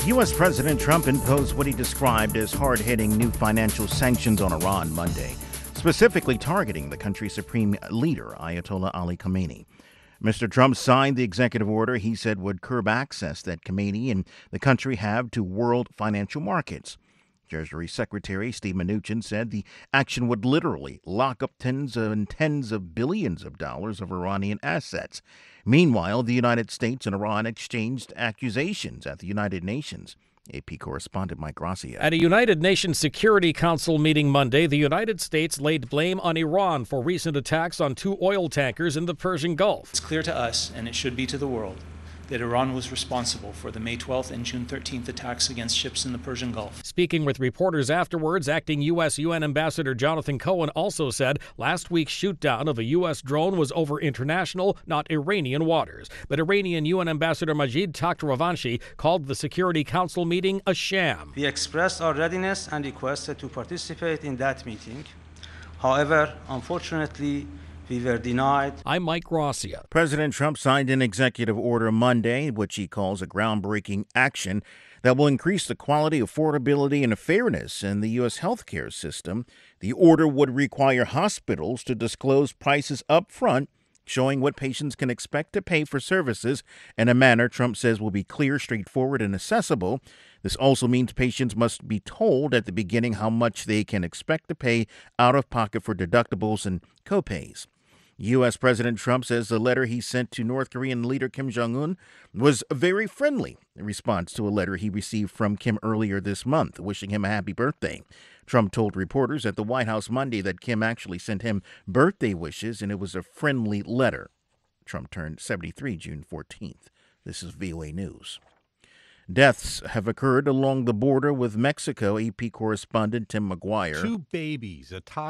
U.S. President Trump imposed what he described as hard-hitting new financial sanctions on Iran Monday, specifically targeting the country's supreme leader, Ayatollah Ali Khamenei. Mr. Trump signed the executive order he said would curb access that Khamenei and the country have to world financial markets. Treasury Secretary Steve Mnuchin said the action would literally lock up tens of billions of dollars of Iranian assets. Meanwhile, the United States and Iran exchanged accusations at the United Nations. AP correspondent Mike Gracia. At a United Nations Security Council meeting Monday, the United States laid blame on Iran for recent attacks on two oil tankers in the Persian Gulf. It's clear to us, and it should be to the world, that Iran was responsible for the May 12th and June 13th attacks against ships in the Persian Gulf. Speaking with reporters afterwards, acting U.S. UN Ambassador Jonathan Cohen also said last week's shoot-down of a U.S. drone was over international, not Iranian waters. But Iranian UN Ambassador Majid Takhtravanshi called the Security Council meeting a sham. We expressed our readiness and requested to participate in that meeting. However, unfortunately, we were denied. I'm Mike Gracia. President Trump signed an executive order Monday, which he calls a groundbreaking action that will increase the quality, affordability, and fairness in the U.S. healthcare system. The order would require hospitals to disclose prices up front, showing what patients can expect to pay for services in a manner Trump says will be clear, straightforward, and accessible. This also means patients must be told at the beginning how much they can expect to pay out of pocket for deductibles and copays. U.S. President Trump says the letter he sent to North Korean leader Kim Jong-un was very friendly in response to a letter he received from Kim earlier this month, wishing him a happy birthday. Trump told reporters at the White House Monday that Kim actually sent him birthday wishes, and it was a friendly letter. Trump turned 73 June 14th. This is VOA News. Deaths have occurred along the border with Mexico. AP correspondent Tim McGuire. Two babies,